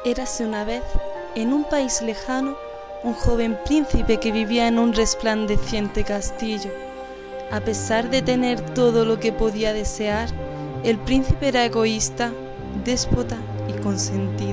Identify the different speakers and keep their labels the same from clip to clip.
Speaker 1: Érase una vez, en un país lejano, un joven príncipe que vivía en un resplandeciente castillo. A pesar de tener todo lo que podía desear, el príncipe era egoísta, déspota y consentido.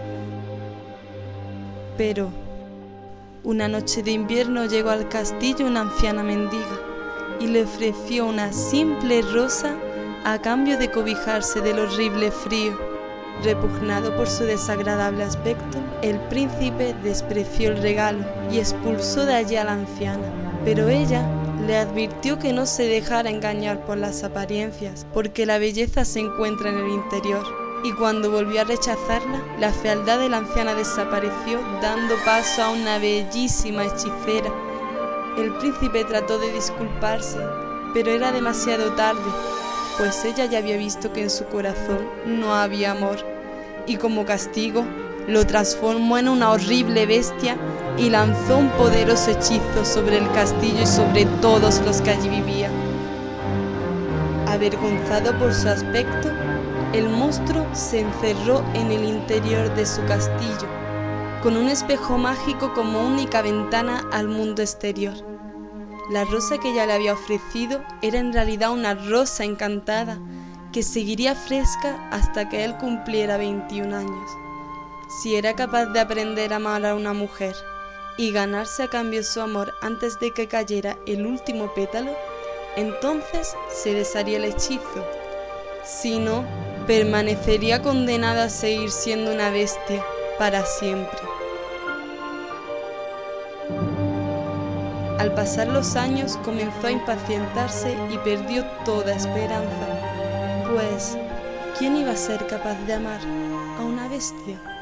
Speaker 1: Pero una noche de invierno llegó al castillo una anciana mendiga y le ofreció una simple rosa a cambio de cobijarse del horrible frío. Repugnado por su desagradable aspecto, el príncipe despreció el regalo y expulsó de allí a la anciana. Pero ella le advirtió que no se dejara engañar por las apariencias, porque la belleza se encuentra en el interior. Y cuando volvió a rechazarla, la fealdad de la anciana desapareció, dando paso a una bellísima hechicera. El príncipe trató de disculparse, pero era demasiado tarde, pues ella ya había visto que en su corazón no había amor, y como castigo lo transformó en una horrible bestia y lanzó un poderoso hechizo sobre el castillo y sobre todos los que allí vivían. Avergonzado por su aspecto, el monstruo se encerró en el interior de su castillo, con un espejo mágico como única ventana al mundo exterior. La rosa que ella le había ofrecido era en realidad una rosa encantada que seguiría fresca hasta que él cumpliera 21 años. Si era capaz de aprender a amar a una mujer y ganarse a cambio su amor antes de que cayera el último pétalo, entonces se desharía el hechizo. Si no, permanecería condenada a seguir siendo una bestia para siempre. Al pasar los años comenzó a impacientarse y perdió toda esperanza, pues ¿quién iba a ser capaz de amar a una bestia?